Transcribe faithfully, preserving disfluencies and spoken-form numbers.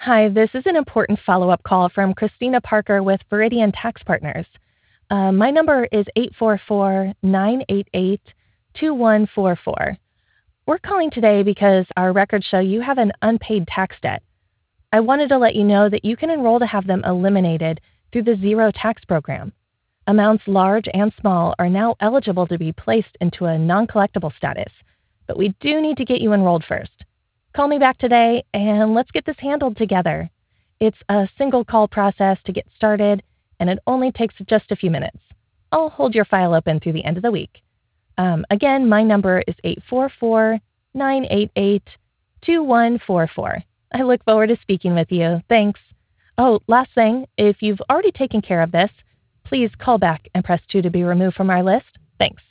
Hi, this is an important follow-up call from Christina Parker with Veridian Tax Partners. Uh, my number is eight four four, nine eight eight, two one four four. We're calling today because our records show you have an unpaid tax debt. I wanted to let you know that you can enroll to have them eliminated through the Zero Tax Program. Amounts large and small are now eligible to be placed into a non-collectible status, but we do need to get you enrolled first. Call me back today and let's get this handled together. It's a single call process to get started, and it only takes just a few minutes. I'll hold your file open through the end of the week. Um, again, my number is eight four four, nine eight eight, two one four four. I look forward to speaking with you. Thanks. Oh, last thing, if you've already taken care of this, please call back and press two to be removed from our list. Thanks.